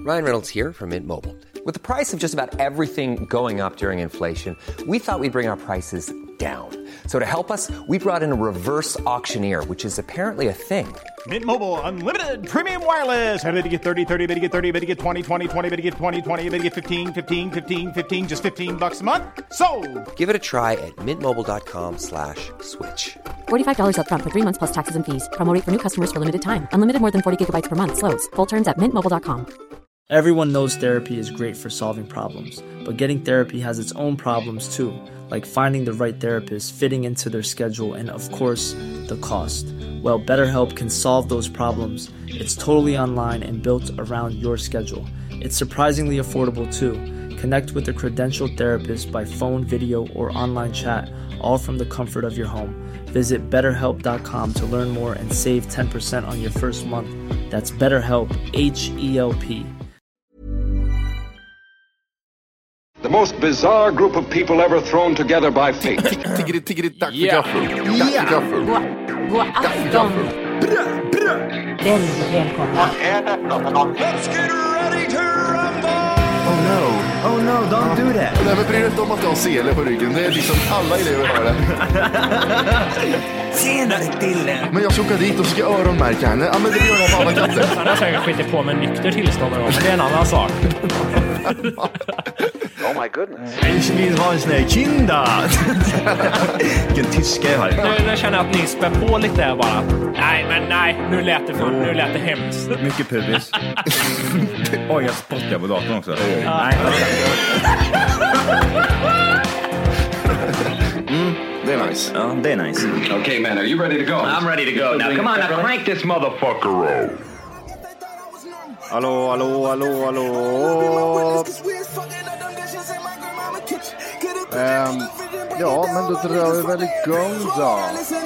Ryan Reynolds here from Mint Mobile. With the price of just about everything going up during inflation, we thought we'd bring our prices down. So to help us, we brought in a reverse auctioneer, which is apparently a thing. Mint Mobile Unlimited Premium Wireless. How to get 30, 30, bit to get 30, bit to get 20, 20, 20, bit to get 20, 20, bit to get 15, 15, 15, 15, just $15 a month? Sold! Give it a try at mintmobile.com/switch. $45 up front for 3 months plus taxes and fees. Promo rate for new customers for limited time. Unlimited more than 40 gigabytes per month. Slows full terms at mintmobile.com. Everyone knows therapy is great for solving problems, but getting therapy has its own problems too, like finding the right therapist, fitting into their schedule, and of course, the cost. Well, BetterHelp can solve those problems. It's totally online and built around your schedule. It's surprisingly affordable too. Connect with a credentialed therapist by phone, video, or online chat, all from the comfort of your home. Visit BetterHelp.com to learn more and save 10% on your first month. That's BetterHelp, H-E-L-P. The most bizarre group of people ever thrown together by fate. Tiggeri, tack för gaffel. Tack för gaffel. God afton. Väldigt välkomna. Let's get ready to rumble! Oh no, don't do that. Nej, men bry dig inte om att jag har sele på ryggen. Det är liksom alla elever har det. Tjenare Dille! Men jag ska åka dit och ska öronmärka henne. Ja, men det gör jag på alla katter. Han har säkert skitit på med nykter tillstånd då, men det är en annan sak. Oh my goodness. Ich vill ha en sån här kinda. Vilken tyska jag har. Nu känner jag att ni spär på lite här bara. Nej, nu lät det hemskt. Mycket pubis. Oj, jag spottar på datorn också. Nej. Det är nice. Ja, det är nice. Okay, man, are you ready to go? I'm ready to go. Now, come on, now crank this motherfucker up. Hallå. Ja, men då drar vi väl igång då.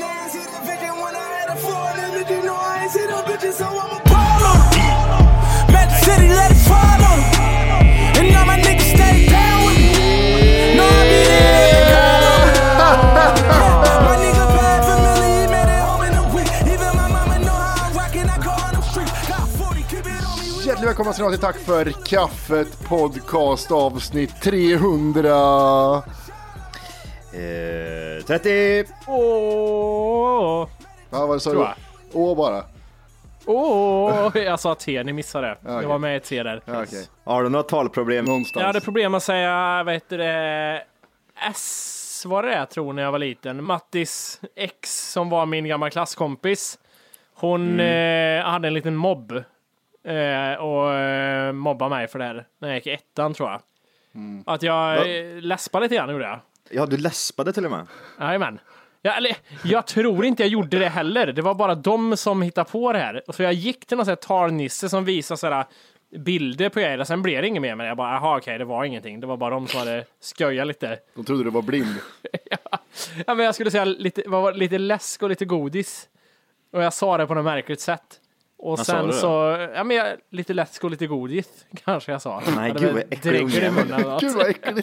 Hjärtligt välkomna till Tack för kaffet podcast avsnitt 300 30. Ja, vad sa du? Bara. Jag sa T, ni missade det. Okay. Jag var med i T där. Okay. Har du något talproblem? Någonstans? Jag hade problem att säga, S var det jag tror när jag var liten. Mattis ex som var min gamla klasskompis. Hon hade en liten mobb. Och mobbade mig för det här när jag gick i ettan tror jag. Att jag läspade lite grann gjorde jag. Ja, du läspade till och med. Jajamän. Jag tror inte jag gjorde det heller. Det var bara de som hittade på det här. Så jag gick till någon sån här talnisse som visade sådär bilder på er. Sen blev det inget mer. Men jag bara, okej, det var ingenting. Det var bara de som hade skojat lite. De trodde du var blind. Ja, men jag skulle säga lite läsk och lite godis. Och jag sa det på något märkligt sätt. Och sen så, lite läsk och lite godis kanske jag sa. Nej, gud vad äckligt. Gud vad äckligt.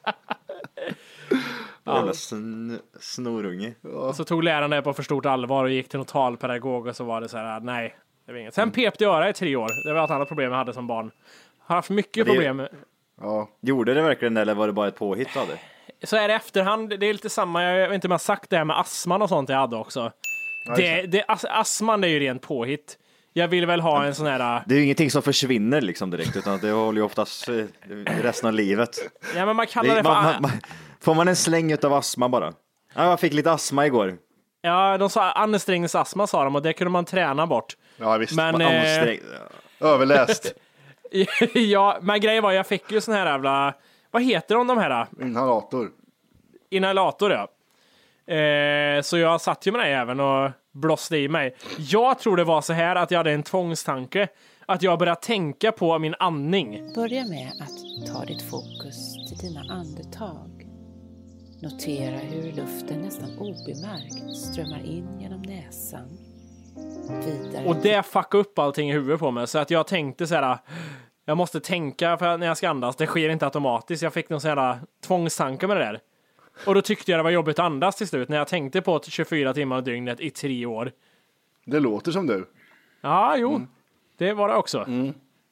Jävla snorunge. Och så tog läraren det på för stort allvar och gick till någon talpedagog och så var det så här, nej, det var inget. Sen pepte jag öra i 3 år. Det var ett annat problem jag hade som barn. Har haft mycket problem. Ja. Gjorde det verkligen det, eller var det bara ett påhitt av det? Så är det efterhand, det är lite samma, jag vet inte om jag har sagt det här med astman och sånt jag hade också. Astman är ju rent påhitt. Jag vill väl ha en sån här... Det är ju ingenting som försvinner liksom direkt, utan det håller ju oftast resten av livet. Ja, men man kallar det för... Får man en släng av astma bara? Ja, jag fick lite astma igår. Ja, de sa ansträngningsastma sa de, och det kunde man träna bort. Ja, visst. Men, överläst. Ja, men grejen var, jag fick ju sån här jävla... Vad heter de här? Inhalator, ja. Så jag satt ju med det även och blåste i mig. Jag tror det var så här att jag hade en tvångstanke. Att jag började tänka på min andning. Börja med att ta ditt fokus till dina andetag. Notera hur luften nästan obemärkt strömmar in genom näsan. Vidare. Och det fuckade upp allting i huvudet på mig. Så att jag tänkte så här... Jag måste tänka för när jag ska andas. Det sker inte automatiskt. Jag fick någon sån här tvångstanke med det där. Och då tyckte jag det var jobbigt att andas till slut. När jag tänkte på 24 timmar dygnet i 3 år. Det låter som du. Ja, jo. Det var det också.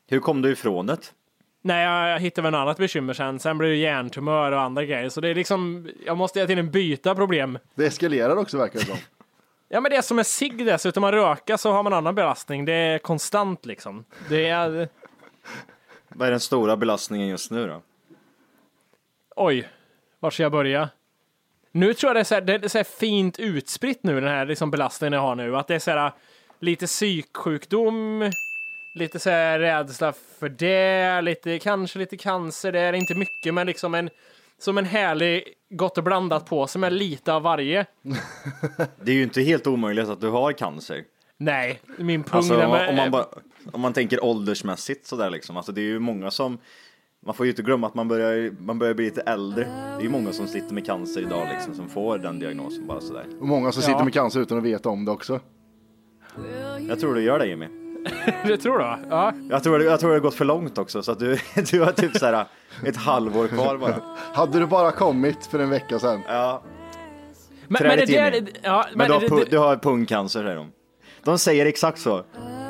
Hur kom du ifrån det? Nej, jag hittade väl något annat bekymmer sen blev det hjärntumör och andra grejer. Så det är liksom, jag måste hela tiden byta problem. Det eskalerar också verkar det som. Ja, men det är som en cigg dessutom. Man röka så har man annan belastning. Det är konstant liksom. Det är... Vad är den stora belastningen just nu då? Oj, var ska jag börja? Nu tror jag det är så här fint utspritt nu, den här liksom belastningen jag har nu. Att det är så här lite psyksjukdom, lite så här rädsla för det, kanske lite cancer. Det är inte mycket, men liksom som en härlig gott och blandat på som är lite av varje. Det är ju inte helt omöjligt att du har cancer. Nej, min pung... Alltså, om man tänker åldersmässigt sådär liksom. Alltså det är ju många som... Man får ju inte glömma att man börjar bli lite äldre. Det är ju många som sitter med cancer idag liksom, som får den diagnosen bara sådär. Och många som sitter med cancer utan att veta om det också. Jag tror du gör det, Jimmy. Det tror du? Ja. Jag tror det har gått för långt också, så att du har typ såhär ett halvår kvar bara. Hade du bara kommit för en vecka sedan? Ja. Men du har pungcancer, säger de. De säger exakt så.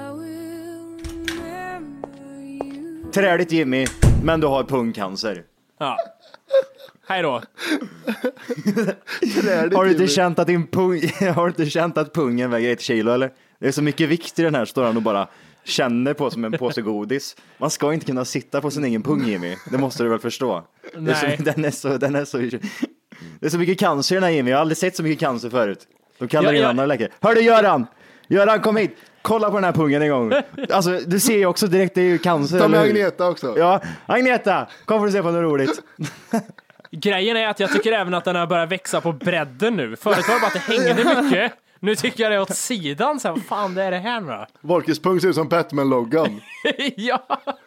Träligt Jimmy, men du har pungcancer. Ja. Hej då. Har du inte känt att pungen väger 1 kilo eller? Det är så mycket vikt i den här, står han och bara känner på som en påse godis. Man ska inte kunna sitta på sin egen pung, Jimmy. Det måste du väl förstå. Nej. Den är så det är så mycket cancer i den här, Jimmy. Jag har aldrig sett så mycket cancer förut. De kallar en annan läkare. Hör du Göran, kom hit. Kolla på den här pungen en gång. Alltså, du ser ju också direkt, det är ju cancer. Ta med Agneta också. Ja, Agneta, kom för att se på något roligt. Grejen är att jag tycker även att den har börjat växa på bredden nu. Förut var det bara att det hängde mycket. Nu tycker jag det är åt sidan. Så här, vad fan det är det här nu då? Volkes pung ser ut som Batman-loggan. Ja.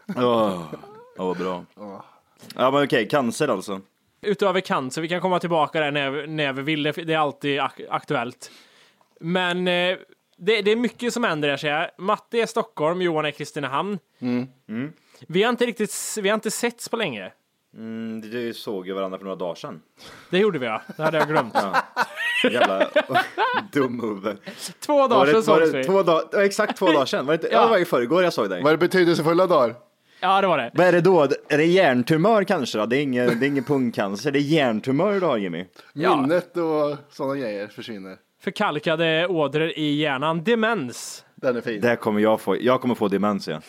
Bra. Ja, men okej, cancer alltså. Utöver cancer, vi kan komma tillbaka där när vi vill. Det är alltid aktuellt. Men det är mycket som händer där, säger jag. Matte är i Stockholm, Johan är i Kristinehamn. Vi har inte setts på länge. Du såg ju varandra för några dagar sedan. Det gjorde vi, ja. Det hade jag glömt. Jävla dum huvud. 2 dagar sedan sågs vi. Exakt 2 dagar sedan. Det var i förrgår jag såg dig. Var det betydelsefulla dagar? Ja, det var det. Vad är det då? Är det hjärntumör kanske då? Det är ingen pungcancer. Det är hjärntumör du har, Jimmy. Minnet och sådana grejer försvinner. Förkalkade ådror i hjärnan. Demens. Den är fin. Det kommer jag kommer få demens, ja.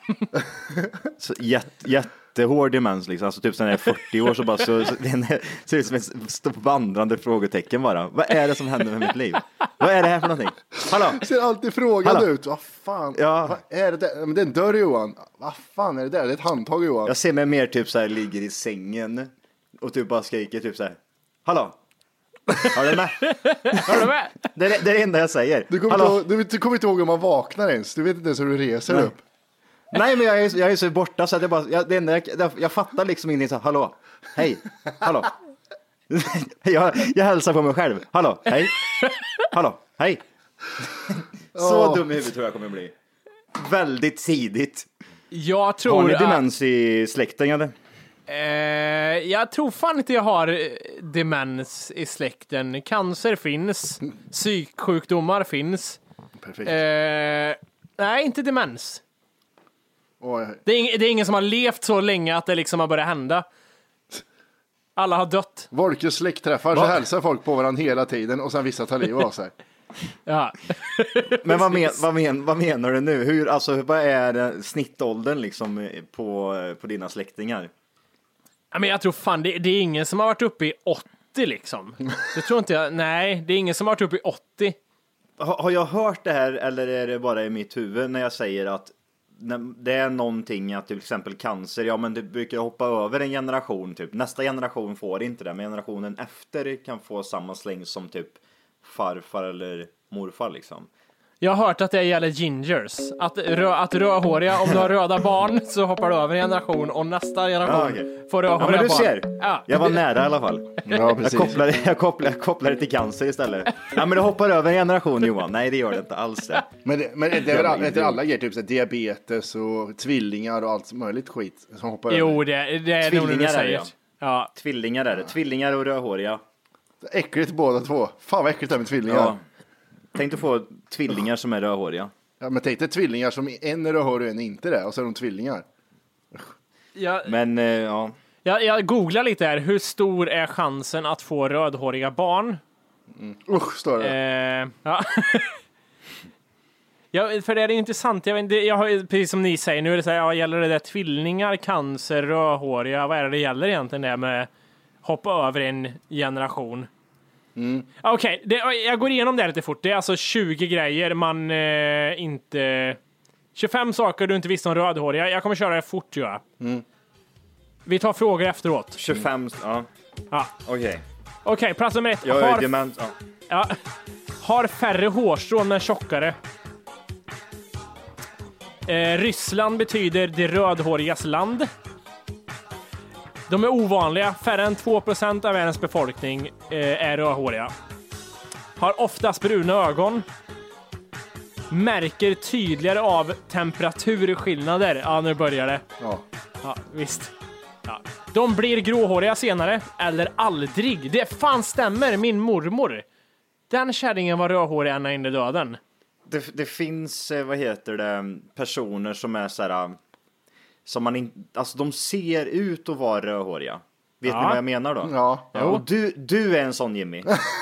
Så jättehård demens liksom. Alltså typ sen jag är 40 år så bara så den ser ut som ett vandrande frågetecken bara. Vad är det som händer med mitt liv? Vad är det här för någonting? Hallå? Ser alltid frågande ut. Vad fan? Ja. Vad är det där? Men det är en dörr, Johan. Vad fan är det där? Det är ett handtag, Johan. Jag ser mig mer typ så här ligger i sängen och typ bara skriker typ så här. Hallå? Har du med? Har du med? Det är det enda jag säger. Du kommer inte ihåg om man vaknar ens. Du vet inte ens hur du reser upp. Nej, men jag är så borta så att jag fattar liksom ingenting så hallå, hej, hallå. jag hälsar på mig själv. Hallå, hej. Hallå, hej. Så dum i huvudet tror jag kommer bli. Väldigt tidigt. Jag tror har ni demens i släkten eller? Jag tror fan inte jag har demens i släkten. Cancer finns. Psyksjukdomar finns. Perfekt. Nej, inte demens. Det är ingen som har levt så länge att det liksom har börjat hända. Alla har dött. Volkes släktträffar så hälsar folk på varandra hela tiden och sen vissa tar liv av sig. Ja. Men vad menar du nu? Vad är snittåldern liksom på dina släktingar? Men jag tror fan det är ingen som har varit uppe i 80 liksom. Det tror inte jag. Nej, det är ingen som har varit uppe i 80. Har jag hört det här eller är det bara i mitt huvud när jag säger att det är någonting att till exempel cancer, ja men det brukar hoppa över en generation typ. Nästa generation får inte det, men generationen efter kan få samma släng som typ farfar eller morfar liksom. Jag har hört att det gäller gingers. Att rödhåriga, om du har röda barn så hoppar du över en generation och nästa generation får rödhåriga barn. Men du ser, ja. Jag var nära i alla fall. Ja, precis. Jag kopplar det till cancer istället. Ja, men det hoppar över en generation, Johan. Nej, det gör det inte alls det. Men det är väl alla grejer, typ så diabetes och tvillingar och allt möjligt skit som hoppar över. Jo, det är nog det du säger. Ja. Tvillingar är det. Tvillingar och rödhåriga. Äckligt båda två. Fan vad äckligt det är med tvillingar. Ja. Tänk att få tvillingar som är rödhåriga. Ja, men tänk dig tvillingar som en är rödhårig och en inte det. Och så är de tvillingar. Men, ja. Jag googlar lite här. Hur stor är chansen att få rödhåriga barn? Står det. Ja. Ja, för det är intressant. Jag har, precis som ni säger, nu är det så här, gäller det där tvillingar, cancer, rödhåriga? Vad är det gäller egentligen det med hoppa över en generation? Okej, jag går igenom det lite fort. Det är alltså 20 grejer man inte... 25 saker du inte visste om rödhåriga. Jag kommer köra det fort, ja. Vi tar frågor efteråt. 25, ja. Okej, plats nummer 1. Jag är dement, Har färre hårstrån men tjockare. Ryssland betyder det rödhårigas land. De är ovanliga. Färre än 2% av världens befolkning är rödhåriga. Har oftast bruna ögon. Märker tydligare av temperaturskillnader. Ja, nu börjar det. Ja, visst. Ja. De blir gråhåriga senare. Eller aldrig. Det fan stämmer. Min mormor. Den kärringen var rödhårig ända in i döden. Det finns, personer som är så här, som man inte, alltså de ser ut att vara rödhåriga. Vet ni vad jag menar då? Ja. Och du är en sån, Jimmy.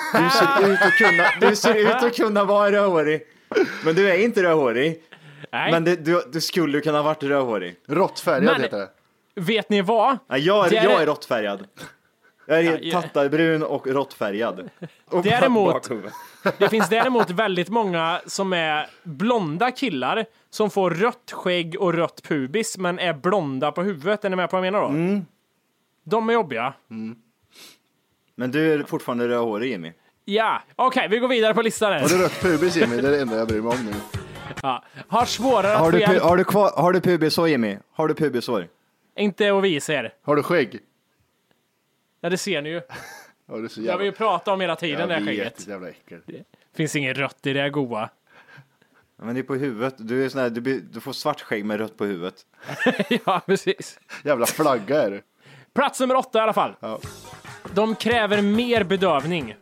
Du ser ut att kunna vara rödhårig. Men du är inte rödhårig. Nej. Men du skulle kunna ha varit rödhårig. Råttfärgad heter det. Vet ni vad? Ja, jag är råttfärgad. Jag är tattarbrun och råttfärgad. Och det finns däremot väldigt många som är blonda killar som får rött skägg och rött pubis men är blonda på huvudet. Är ni med på vad jag menar då? De är jobbiga. Men du är fortfarande rödhårig, Jimmy. Ja, okej, vi går vidare på listan här. Har du rött pubis, Jimmy? Det är det enda jag bryr mig om nu. Ja. Har svårare att få hjälp. Har du pubisår, Jimmy? Har du pubisår? Inte att visa er. Har du skägg? Ja, det ser ni ju. Ja, det är så jävla... Jag vill ju prata om hela tiden det här skägget. Det är jävla äckel. Finns ingen rött i det goa. Ja, men det är på huvudet. Du är sån här, du får svart skägg med rött på huvudet. Ja, precis. Jävla flagga är det. Plats nummer 8 i alla fall. Ja. De kräver mer bedövning.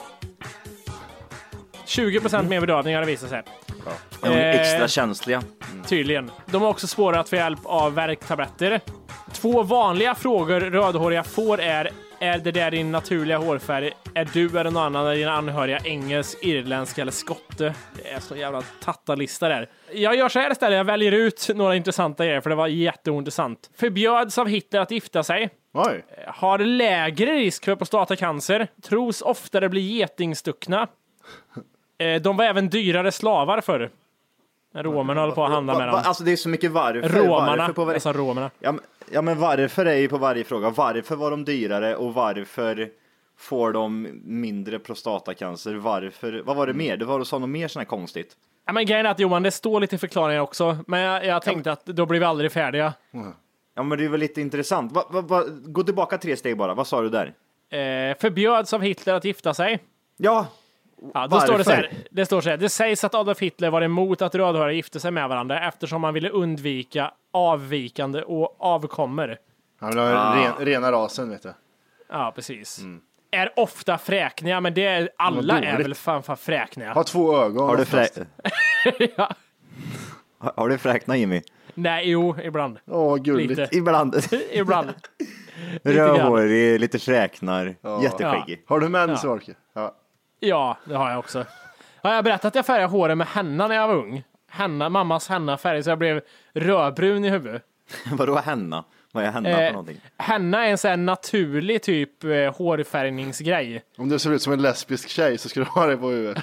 20% mer bedövning har det visat sig. Ja. De är extra känsliga. Tydligen. De är också svåra att få hjälp av värktabletter. 2 vanliga frågor rödhåriga får är det där din naturliga hårfärg? Är du eller någon annan av dina anhöriga engelsk, irländsk eller skotte? Det är så jävla tattarlista där. Jag gör så här istället. Jag väljer ut några intressanta grejer för det var jätteintressant. Förbjöds av Hitler att gifta sig. Oj. Har lägre risk för prostatacancer. Tros oftare bli getingstuckna. De var även dyrare slavar förr. Romerna håller på att handla med dem. Alltså det är så mycket varför. Romarna. Jag sa romerna. Ja, men varför är ju på varje fråga. Varför var de dyrare och varför får de mindre prostatacancer? Varför? Vad var det mer? Det var så något mer sån här konstigt. Ja, men grejen är att Johan, det står lite förklaringar också. Men jag tänkte att då blir vi aldrig färdiga. Ja, men det är väl lite intressant. Gå tillbaka 3 steg bara. Vad sa du där? Förbjöds av Hitler att gifta sig. Ja. Ja, då står det så här. Det står så här. Det sägs att Adolf Hitler var emot att rödhåriga gifte sig med varandra eftersom man ville undvika avvikande och avkommer. Han vill ha rena rasen, vet du. Ja, precis. Är ofta fräkniga, men det är alla är väl fan fräkniga. Har 2 ögon. Har du ja. Har du fräkna, Jimmy? Nej, jo, ibland. Gulligt. Lite. Ibland. Ibland. Rödhårig, lite fräknar. Jätteskäggig. Har du män, Svorke? Ja, det har jag också. Har jag berättat att jag färgade håret med henna när jag var ung? Mammas henna-färg, så jag blev rödbrun i huvudet. Vadå henna? Vad är henna för någonting? Henna är en sån här naturlig typ hårfärgningsgrej. Om du ser ut som en lesbisk tjej så ska du ha det på huvudet.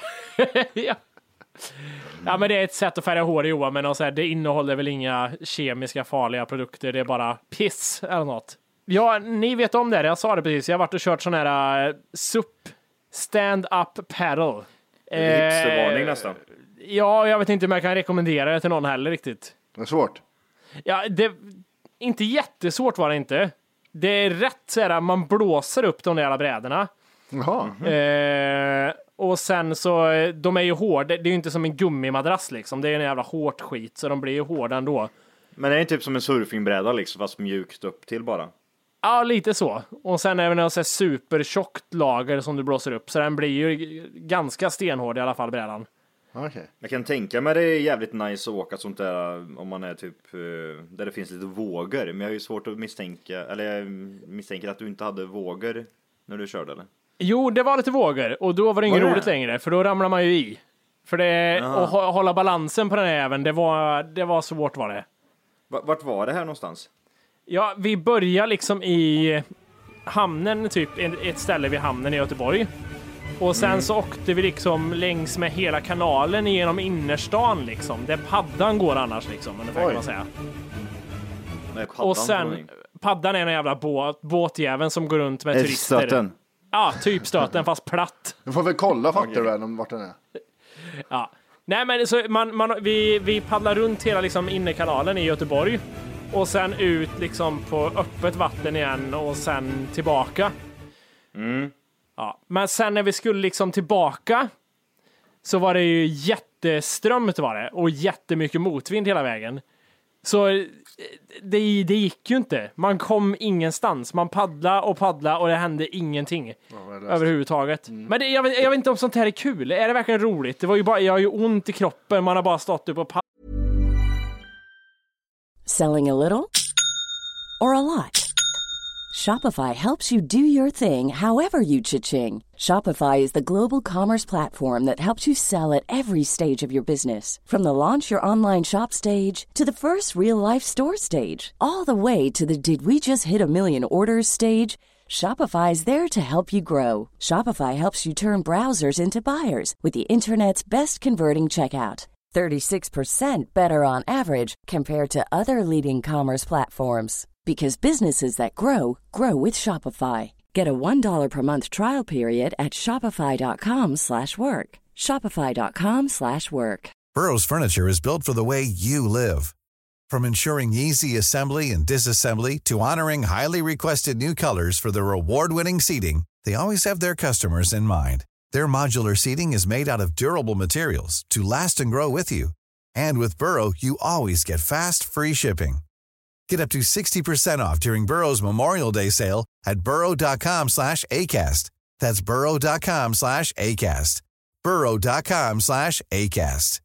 Ja, men det är ett sätt att färga hår i Johan, men alltså, det innehåller väl inga kemiska farliga produkter. Det är bara piss eller något. Ja, ni vet om det. Jag sa det precis. Jag har varit och kört sån här SUP. Stand-up paddle. Hipstervarning nästan. Ja, jag vet inte om jag kan rekommendera det till någon heller riktigt. Det är svårt. Ja, inte jättesvårt var det inte. Det är rätt så här, man blåser upp de där jävla brädorna. Jaha. Och sen så, de är ju hårda. Det är ju inte som en gummimadrass liksom. Det är en jävla hårt skit, så de blir ju hårda ändå. Men det är typ som en surfingbräda liksom, fast mjukt upp till bara. Ja, lite så. Och sen är det en supertjockt lager som du blåser upp. Så den blir ju ganska stenhård i alla fall, brädan. Okay. Jag kan tänka mig det är jävligt nice att åka sånt där om man är typ där det finns lite vågor. Men jag har ju svårt att misstänka, eller jag misstänker att du inte hade vågor när du körde, eller? Jo, det var lite vågor och då var det inget roligt längre, för då ramlar man ju i. För det, att hålla balansen på den här även, det var svårt var det. Vart var det här någonstans? Ja, vi börjar liksom i hamnen, typ ett ställe vid hamnen i Göteborg. Och sen så åkte vi liksom längs med hela kanalen genom innerstan liksom. Där paddan går annars liksom, ungefär kan man säga. Och sen, paddan är en jävla båtjäveln som går runt med turister. Stöten. Ja, typ stöten fast platt. Du får väl kolla fattar du om vart den är. Ja. Nej men så vi paddlar runt hela liksom innerkanalen i Göteborg. Och sen ut liksom på öppet vatten igen och sen tillbaka. Ja. Men sen när vi skulle liksom tillbaka så var det ju jätteströmt var det. Och jättemycket motvind hela vägen. Så det gick ju inte. Man kom ingenstans. Man paddlade och det hände ingenting överhuvudtaget. Men jag vet inte om sånt här är kul. Är det verkligen roligt? Det var ju bara, jag har ju ont i kroppen. Man har bara stått upp och Selling a little or a lot? Shopify helps you do your thing however you cha-ching. Shopify is the global commerce platform that helps you sell at every stage of your business. From the launch your online shop stage to the first real-life store stage, all the way to the did we just hit a million orders stage. Shopify is there to help you grow. Shopify helps you turn browsers into buyers with the internet's best converting checkout. 36% better on average compared to other leading commerce platforms. Because businesses that grow, grow with Shopify. Get a $1 per month trial period at shopify.com/work. Shopify.com/work. Burrow's furniture is built for the way you live. From ensuring easy assembly and disassembly to honoring highly requested new colors for their award-winning seating, they always have their customers in mind. Their modular seating is made out of durable materials to last and grow with you. And with Burrow, you always get fast, free shipping. Get up to 60% off during Burrow's Memorial Day sale at burrow.com/ACAST. That's burrow.com/ACAST. burrow.com/ACAST.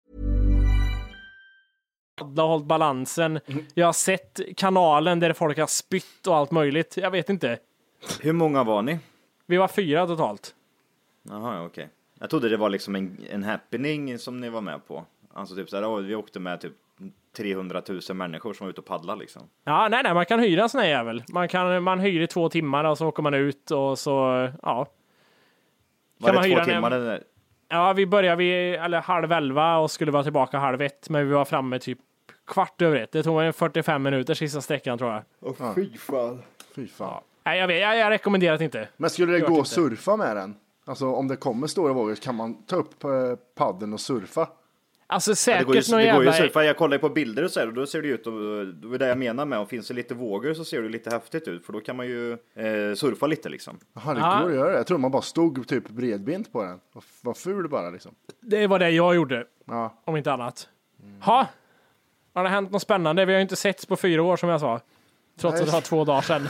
har hållit balansen. Jag har sett kanalen där folk har spytt och allt möjligt. Jag vet inte. Hur många var ni? Vi var 4 totalt. Jaha, okej. Jag trodde det var liksom en happening som ni var med på. Alltså typ såhär, vi åkte med typ 300 000 människor som var ute och paddlar liksom. Ja, nej, man kan hyra en sån här jävel. Man hyr i 2 timmar och så åker man ut och så, ja. Var det 2 timmar det där? Ja, vi började eller 10:30 och skulle vara tillbaka 12:30, men vi var framme typ 1:15. Det tog en 45 minuter sista sträckan tror jag. Fy fan. Fy fan. Ja. Nej, jag rekommenderar det inte. Men skulle det gå att surfa med den? Alltså om det kommer stora vågor, kan man ta upp paddeln och surfa? Alltså säkert det går ju att surfa. Jag kollar på bilder och så här, och då ser det ut, och det är det jag menar med, om finns det lite vågor så ser det lite häftigt ut, för då kan man ju surfa lite liksom. Jaha, det går att göra det. Jag tror man bara stod typ bredbent på den. Var ful bara liksom. Det var det jag gjorde. Ja. Om inte annat. Ha! Har det hänt något spännande? Vi har ju inte setts på 4 år som jag sa. Trots att det var 2 dagar sedan.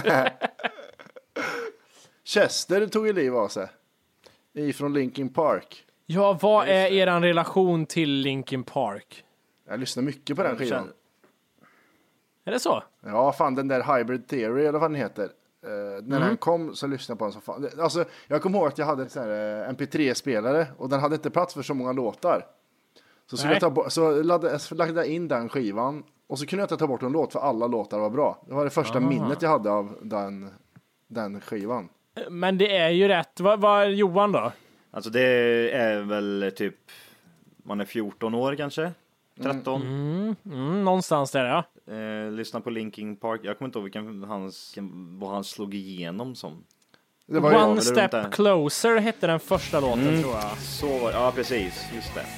Chester tog ju liv av sig. Ifrån Linkin Park. Ja, vad är eran relation till Linkin Park? Jag lyssnar mycket på den skivan. Är det så? Ja, fan, den där Hybrid Theory eller vad den heter. När den kom så lyssnade jag på den som fan. Alltså, jag kommer ihåg att jag hade en sån här MP3-spelare och den hade inte plats för så många låtar. Så skulle lade jag in den skivan och så kunde jag inte ta bort en låt för alla låtar var bra. Det var det första minnet jag hade av den skivan. Men det är ju rätt. Vad är Johan då? Alltså det är väl typ, man är 14 år kanske, 13. Någonstans där, ja. Lyssna på Linkin Park. Jag kommer inte ihåg vad han slog igenom som. Det var One Step Closer hette den första låten tror jag. Så var, ja precis, just det.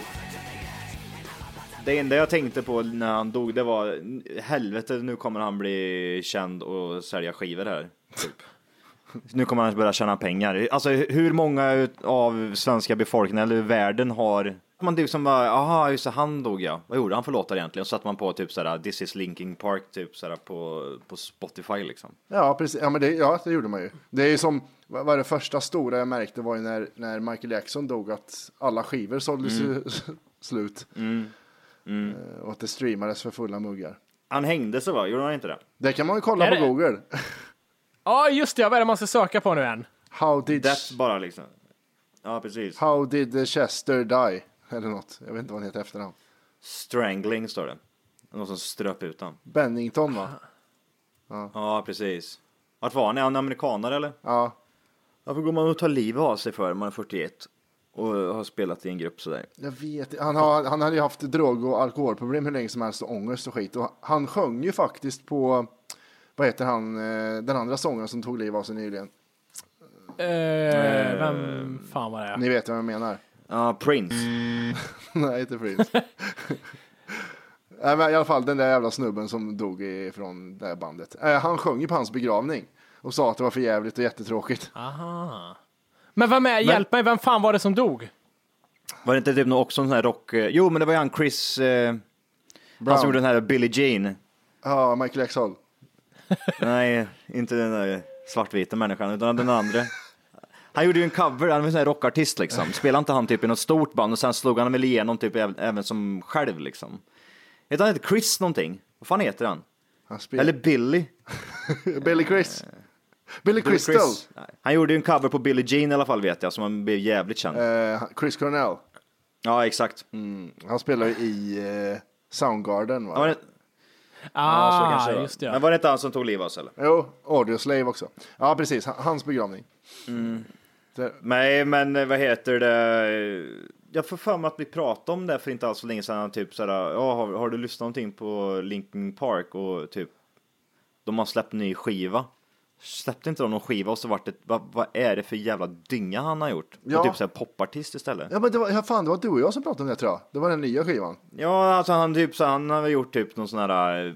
Det enda jag tänkte på när han dog, det var helvete, nu kommer han bli känd och sälja skivor här typ. Nu kommer han börja tjäna pengar. Alltså hur många av svenska befolkningen eller världen har Man du som bara, aha, just det, han dog ja. Vad gjorde han för låtar egentligen? Och satt man på typ såhär, This is Linkin Park typ såhär på Spotify liksom. Ja, precis. Ja, men det gjorde man ju. Det är ju som, vad var det första stora jag märkte var ju när Michael Jackson dog, att alla skivor såldes slut. Och att det streamades för fulla muggar. Han hängde så va? Gjorde han inte det? Det kan man ju kolla på Google. Ja, just det. Vad är det man ska söka på nu än? How did... Death bara liksom. Ja, precis. How did Chester die? Eller något. Jag vet inte vad han heter efternamn. Strangling står det. Någon som ströp ut han. Bennington va? Ja, precis. Vart var han? Är han amerikanare eller? Ja. Varför går man och tar livet av sig för? Man är 41 och har spelat i en grupp sådär. Jag vet. Han hade ju haft drog- och alkoholproblem hur länge som helst och ångest och skit. Och han sjöng ju faktiskt på, vad heter han, den andra sången som tog livet av sig nyligen. Vem fan var det? Ni vet vad jag menar. Ja, Prince. Nej, inte Prince. Nej, men i alla fall den där jävla snubben som dog från det här bandet. Han sjöng ju på hans begravning och sa att det var för jävligt och jättetråkigt. Aha. Men hjälp mig, vem fan var det som dog? Var det inte typ också en sån här rock... Jo, men det var ju han Chris... han som gjorde den här Billie Jean. Ja, Michael Jackson. Nej, inte den där svartvita människan, utan den andra. Han gjorde ju en cover, han var en sån här rockartist liksom. Spelade inte han typ i något stort band och sen slog han väl igenom typ även som själv liksom. Heter han inte Chris någonting? Vad fan heter han? Eller Billy? Billy Chris. Billy Crystal. Chris. Han gjorde ju en cover på Billie Jean i alla fall vet jag, som han blev jävligt känd. Chris Cornell. Ja, exakt. Han spelar i Soundgarden va? Ja, just det. Men var det inte han som tog liv av oss eller? Jo, Audioslave också. Ja, precis. Hans begravning. Nej, men vad heter det? Jag får för mig att vi pratade om det för inte alls så länge sedan. Typ såhär, har du lyssnat någonting på Linkin Park och typ de har släppt ny skiva. Släppte inte de någon skiva och så vart det, vad är det för jävla dynga han har gjort? Ja. Och typ såhär popartist istället. Ja, men det var du och jag som pratade om det tror jag. Det var den nya skivan. Ja, alltså han har gjort typ någon sån här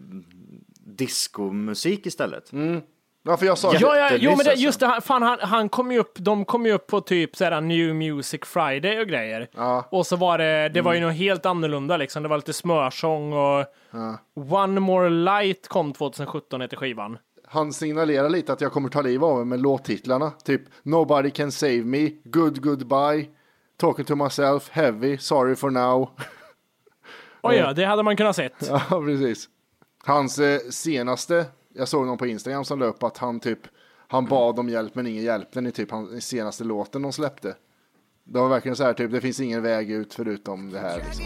discomusik istället. Ja, för jag sa jo, men det, just det, fan, de kom ju upp på typ såhär New Music Friday och grejer. Ja. Och så var det var ju något helt annorlunda liksom. Det var lite smörsång och One More Light kom 2017 heter skivan. Han signalerar lite att jag kommer ta liv av mig med låttitlarna. Typ Nobody Can Save Me, Good Goodbye, Talking to Myself, Heavy, Sorry for Now. Oj, ja, det hade man kunnat sett. Ja, precis. Hans senaste, jag såg någon på Instagram som löp att han bad om hjälp men ingen hjälp. Den är typ hans senaste låten de släppte. Det var verkligen så här typ, det finns ingen väg ut förutom det här liksom.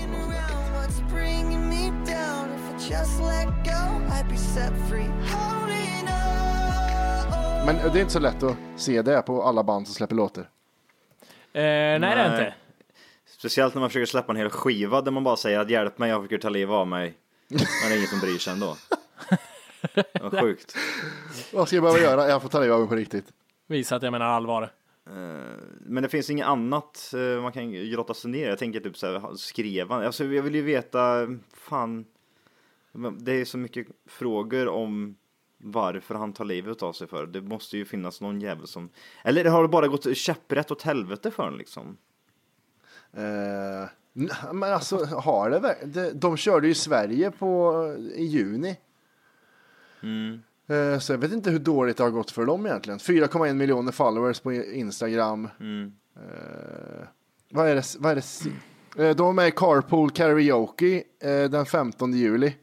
Men det är inte så lätt att se det på alla band som släpper låtar. Nej, det är inte. Speciellt när man försöker släppa en hel skiva där man bara säger att hjälp mig, jag försöker ta liv av mig. Men det är ingen som bryr sig ändå. Vad sjukt. Vad ska jag behöva göra? Jag får ta liv av mig på riktigt. Visa att jag menar allvar. Men det finns inget annat man kan grotta sig ner. Jag tänker typ så här, skriva. Alltså, jag vill ju veta, fan. Det är så mycket frågor om varför han tar livet av sig för. Det måste ju finnas någon jävel som... Eller har det bara gått käpprätt åt helvete för en liksom? Men alltså, har det de körde ju i Sverige i juni. Så jag vet inte hur dåligt det har gått för dem egentligen. 4,1 miljoner followers på Instagram. Vad är det? De är med i Carpool Karaoke den 15 juli.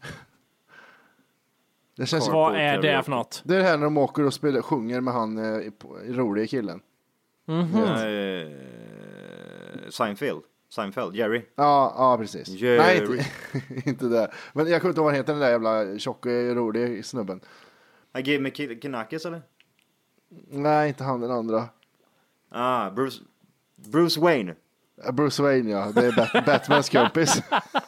Det känns vad är det för något? Det är det här när de åker och sjunger med han roliga killen. Seinfeld, Jerry. Ja, precis. Jerry. Nej, inte det. Men jag kommer inte ihåg vad han heter, den där jävla tjocka, roliga snubben. I give me Kinakis, eller? Nej, inte han, den andra. Bruce Wayne. Bruce Wayne, ja. Det är Batmans kompis.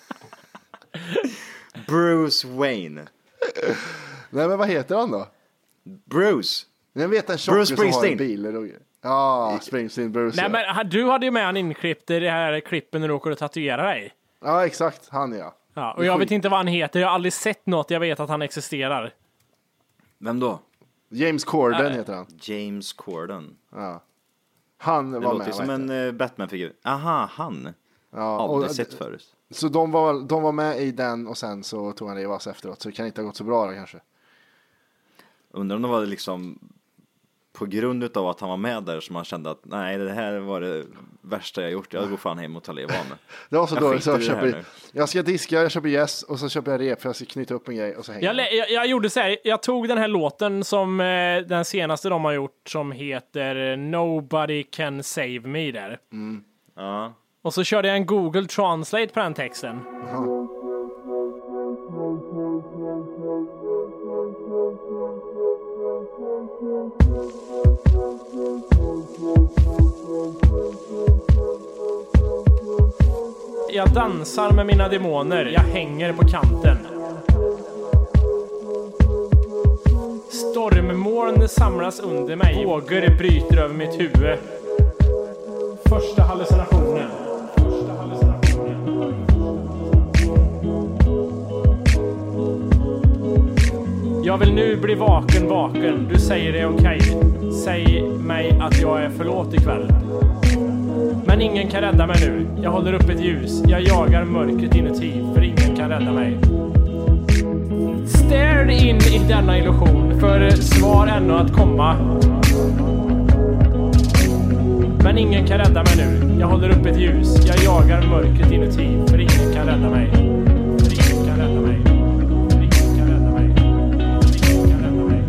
Bruce Wayne. Nej, men vad heter han då? Bruce. Jag vet en tjock som har en bil. Ja, Springsteen, Bruce. Nej, men du hade ju med han inklippt i det här klippen när du åker och tatuerar dig. Ja, exakt. Han, ja. Ja, och jag vet inte vad han heter. Jag har aldrig sett något. Jag vet att han existerar. Vem då? James Corden heter han. James Corden. Ja. Han var med. Det låter som en Batman-figur. Aha, han. Aldrig sett förut. Så de var med i den och sen så tog han Rivas efteråt. Så det kan inte ha gått så bra då kanske. Undrar om det var liksom på grund av att han var med där som man kände att nej, det här var det värsta jag gjort. Jag går fan hem och tar liv av mig. Det var så dåligt så jag ska diska, jag köper yes och så köper jag rep för jag ska knyta upp en grej och så hänger jag gjorde så här, jag tog den här låten som den senaste de har gjort som heter Nobody Can Save Me där. Ja. Och så körde jag en Google Translate på den texten. Jag dansar med mina demoner. Jag hänger på kanten. Stormmoln samlas under mig. Vågor bryter över mitt huvud. Första hallucinationen. Jag vill nu bli vaken. Du säger det är okej. Säg mig att jag är förlåt ikväll. Men ingen kan rädda mig nu. Jag håller upp ett ljus. Jag jagar mörkret inuti, för ingen kan rädda mig. Stare in i denna illusion, för svar ännu att komma. Men ingen kan rädda mig nu. Jag håller upp ett ljus. Jag jagar mörkret inuti, för ingen kan rädda mig. För ingen kan rädda mig. För ingen kan rädda mig. För ingen kan rädda mig.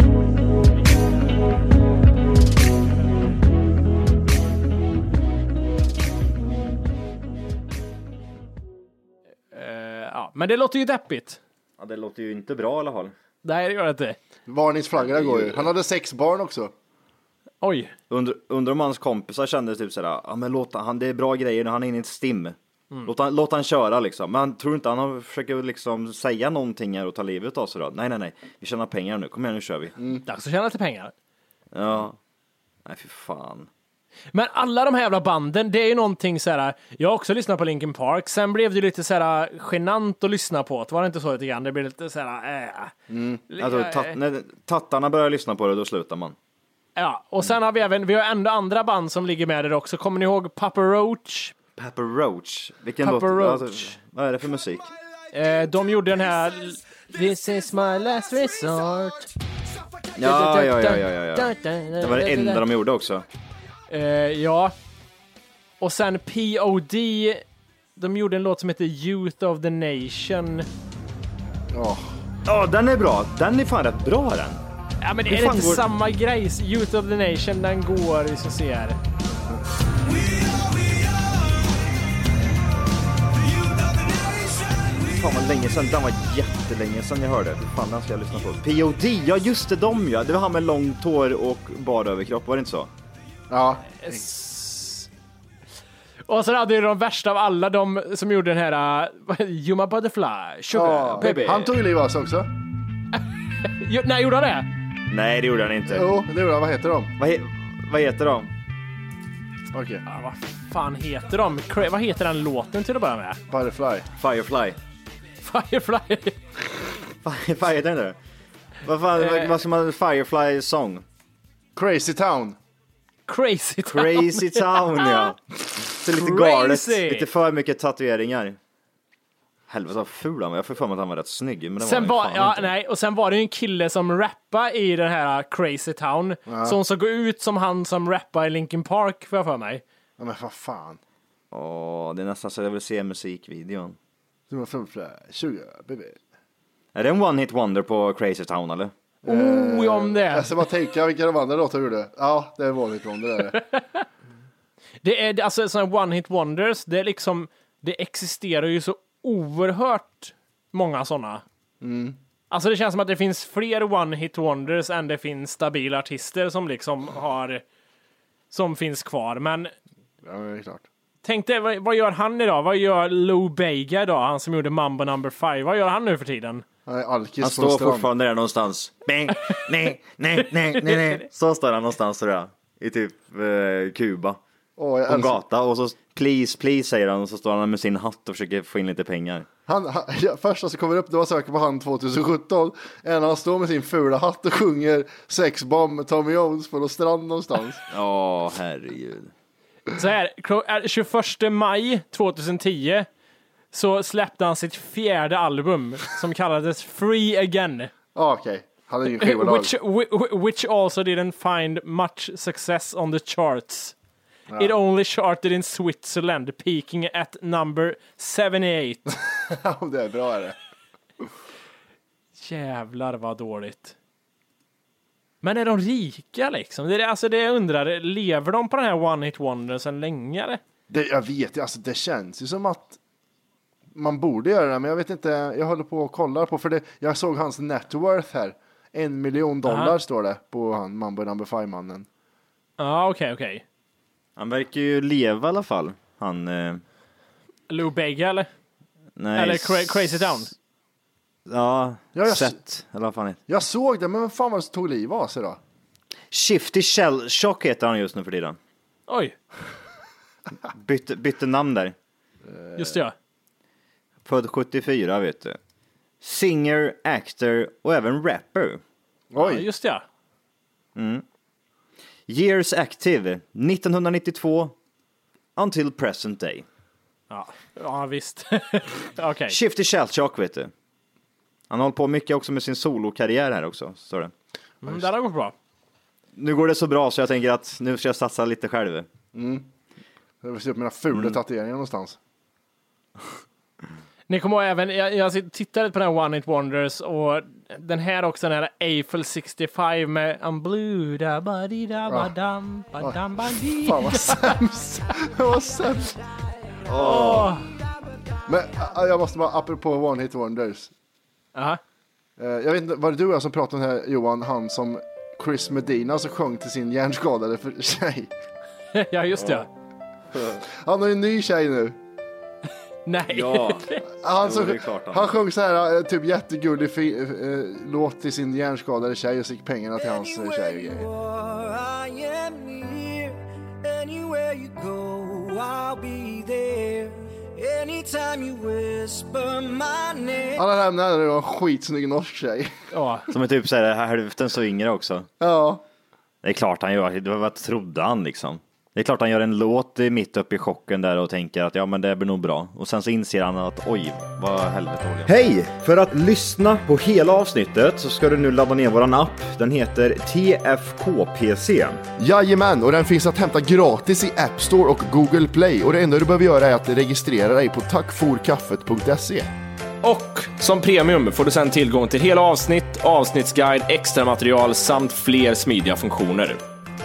Ja, men det låter ju deppigt. Ja, det låter ju inte bra i alla fall. Nej, det gör det inte. Varningsflaggorna går ju. Han hade 6 barn också. Oj. Undrar om hans kompisar kände typ sådär, ja men låt han, det är bra grejer, han är inne i ett stim. Låt han köra liksom. Men tror inte han försöker liksom säga någonting här och ta livet av sig då? Nej. Vi tjänar pengar nu. Kom igen, nu kör vi. Dags att tjäna lite pengar. Ja. Nej, för fan. Men alla de här jävla banden, det är ju någonting så här. Jag har också lyssnat på Linkin Park. Sen blev det lite så här genant att lyssna på. Det var inte så lite grann. Det blev lite så här. Alltså, när tattarna börjar lyssna på det, då slutar man. Ja, och sen har vi har ändå andra band som ligger med där också. Kommer ni ihåg Papa Roach? Papa Roach? Vilken Papa låt? Roach. Alltså, vad är det för musik? De gjorde den här This is my last resort. Ja. Det var det enda de gjorde också. Ja. Och sen P.O.D. De gjorde en låt som heter Youth of the Nation. Ja, den är bra. Den är fan rätt bra den. Ja, men det är inte samma grej. Youth of the Nation, den går vi ska se här. Fan vad länge sedan, den var jättelänge sedan jag hörde. Hur fan den ska jag lyssna på? P.O.D. Ja, just det, det var han med långt hår och bara överkropp, var det inte så? Ja. Och så hade ju de värsta av alla de som gjorde den här You My Butterfly, Sugar Baby. Han tog liv av sig också. Nej, gjorde han det? Nej, det gjorde han inte. Jo, det gjorde han. Vad heter de? Vad heter de? Okej. Ja, vad fan heter de? Vad heter den låten till att börja med? Firefly. Vad heter den där? Vad ska man Firefly song? Crazy Town, ja. Så lite galet. Lite för mycket tatueringar. Helvete vad ful han var. Jag får för mig att han var rätt snygg. Men sen och sen var det ju en kille som rappade i den här Crazy Town. Som såg ut som han som rappade i Linkin Park, för jag för mig. Ja, men vad fan. Det är nästan så jag vill se musikvideon. Du var Firefly, Sugar Baby. Är det en one hit wonder på Crazy Town eller? Om det. Jag ska bara tänka vilka de andra låtar gjorde. Ja, det är one hit wonder där. Det är alltså sådana one hit wonders. Det är liksom, det existerar ju så oerhört många sådana. Alltså det känns som att det finns fler one hit wonders än det finns stabila artister som liksom som finns kvar. Men ja, det är klart. Tänk dig, vad gör han idag? Vad gör Lou Bega idag? Han som gjorde Mambo No. 5. Vad gör han nu för tiden? Han står fortfarande där någonstans. Nej. Så står han någonstans tror jag. I typ Kuba. På en gata. Och så please säger han. Och så står han med sin hatt och försöker få in lite pengar. Första som kommer upp, det var söker på han 2017. Han står med sin fula hatt och sjunger Sex Bomb med Tommy Jones på någon strand någonstans. Herregud. Så här, 21 maj 2010 så släppte han sitt 4:e album som kallades Free Again. Okej. Hade ingen skivbolag. Which also didn't find much success on the charts. It only charted in Switzerland, peaking at number 78. Det är bra, är det. Jävlar vad dåligt. Men är de rika liksom? Det jag undrar, lever de på den här One Hit Wonder sedan länge eller? Jag vet, alltså det känns ju som att man borde göra det, men jag vet inte, jag håller på och kollar på, för det, jag såg hans net worth här. $1 million står det på han Mambo No. 5-mannen. Ja, okej. Han verkar ju leva i alla fall. Han... Lou Bega eller? Nej. Eller Crazy Town? Ja, sett. Eller vad fan är. Jag såg det, men vad fan var det som tog liv av sig då? Shifty Shell Shock heter han just nu för tiden. Oj. Bytte namn där. Just det, ja. Född 74, vet du. Singer, actor och även rapper. Oj. Ja, just det, ja. Years active, 1992 until present day. Ja visst. Okej. Shifty Shell Shock, vet du. Han håller på mycket också med sin solokarriär här också, står det. Det har gått bra. Nu går det så bra så jag tänker att nu ska jag satsa lite själv. Jag vill se upp mina fula tatueringar någonstans. Ni kommer ihåg även, jag tittade på den här One Hit Wonders och den här också, den här Eiffel 65 med I'm blue da ba di da ba dam ba dam ba di. Fan vad sämst. Det var sämst. Men jag måste bara, apropå One Hit Wonders. Aha. Jag vet inte, var det du och jag som pratade om det här, Johan, han som Chris Medina som sjöng till sin hjärnskadade tjej. Ja, just det. Han har ju en ny tjej nu. Nej. Ja. Han sjöng så här typ jättegullig låt till sin hjärnskadade tjej och så gick pengarna till hans tjej och grejer. Alla lämnar det var en skitsnygg norsk tjej. Ja. Som är typ så här hälften så yngre också. Ja. Det är klart han gör. Vad trodde han liksom? Det är klart han gör en låt mitt uppe i chocken där och tänker att ja, men det blir nog bra. Och sen så inser han att oj, vad helvete. Hej! För att lyssna på hela avsnittet så ska du nu ladda ner våran app. Den heter TFKPC. Jajamän, och den finns att hämta gratis i App Store och Google Play. Och det enda du behöver göra är att registrera dig på tackforkaffet.se. Och som premium får du sedan tillgång till hela avsnitt, avsnittsguide, extra material samt fler smidiga funktioner.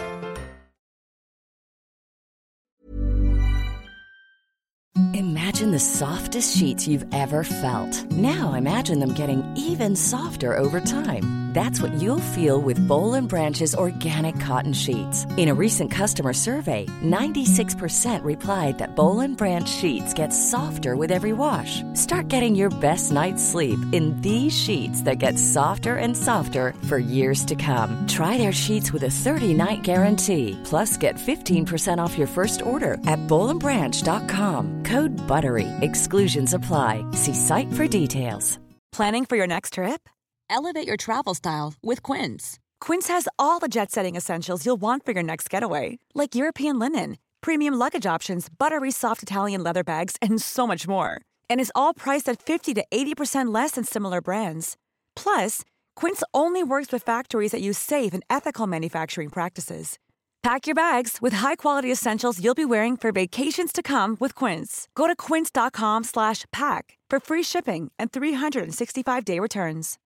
Imagine the softest sheets you've ever felt. Now imagine them getting even softer over time. That's what you'll feel with Boll & Branch's organic cotton sheets. In a recent customer survey, 96% replied that Boll & Branch sheets get softer with every wash. Start getting your best night's sleep in these sheets that get softer and softer for years to come. Try their sheets with a 30-night guarantee. Plus, get 15% off your first order at bollandbranch.com. Code BUTTERY. Exclusions apply. See site for details. Planning for your next trip? Elevate your travel style with Quince. Quince has all the jet-setting essentials you'll want for your next getaway, like European linen, premium luggage options, buttery soft Italian leather bags, and so much more. And is all priced at 50 to 80% less than similar brands. Plus, Quince only works with factories that use safe and ethical manufacturing practices. Pack your bags with high-quality essentials you'll be wearing for vacations to come with Quince. Go to quince.com/pack for free shipping and 365-day returns.